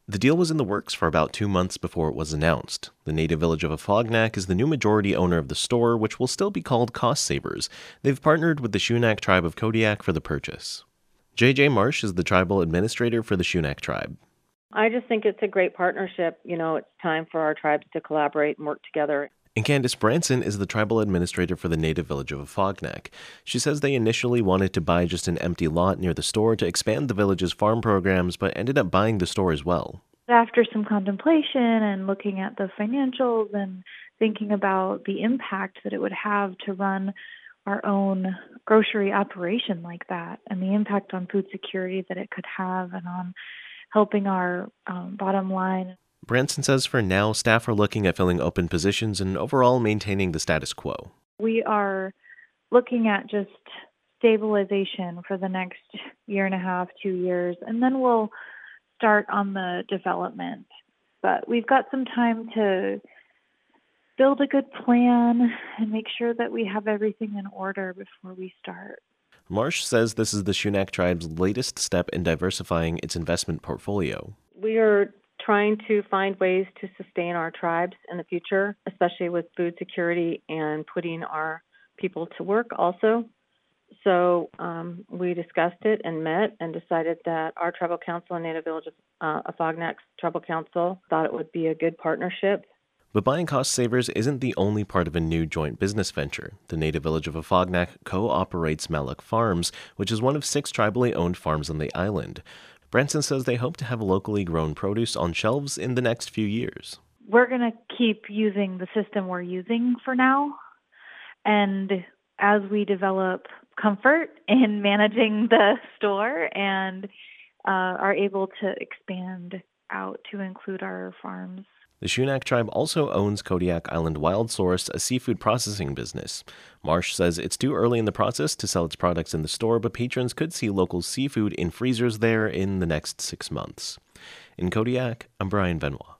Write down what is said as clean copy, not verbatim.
The deal was in the works for about 2 months before it was announced. The native village of Afognak is the new majority owner of the store, which will still be called Cost Savers. They've partnered with the Shunak tribe of Kodiak for the purchase. J.J. Marsh is the tribal administrator for the Shunak tribe. I just think it's a great partnership. It's time for our tribes to collaborate and work together. And Candace Branson is the tribal administrator for the native village of Afognak. She says they initially wanted to buy just an empty lot near the store to expand the village's farm programs, but ended up buying the store as well. After some contemplation and looking at the financials and thinking about the impact that it would have to run our own grocery operation like that, and the impact on food security that it could have and on helping our bottom line. Branson says for now, staff are looking at filling open positions and overall maintaining the status quo. We are looking at just stabilization for the next year and a half, 2 years, and then we'll start on the development. But we've got some time to build a good plan and make sure that we have everything in order before we start. Marsh says this is the Shunak tribe's latest step in diversifying its investment portfolio. We are trying to find ways to sustain our tribes in the future, especially with food security and putting our people to work also. So we discussed it and met and decided that our tribal council and Native Village of Afognak's tribal council thought it would be a good partnership. But buying Cost Savers isn't the only part of a new joint business venture. The native village of Afognak co-operates Malak Farms, which is one of 6 tribally owned farms on the island. Branson says they hope to have locally grown produce on shelves in the next few years. We're going to keep using the system we're using for now. And as we develop comfort in managing the store and are able to expand out to include our farms. The Shunak tribe also owns Kodiak Island Wild Source, a seafood processing business. Marsh says it's too early in the process to sell its products in the store, but patrons could see local seafood in freezers there in the next 6 months. In Kodiak, I'm Brian Benoit.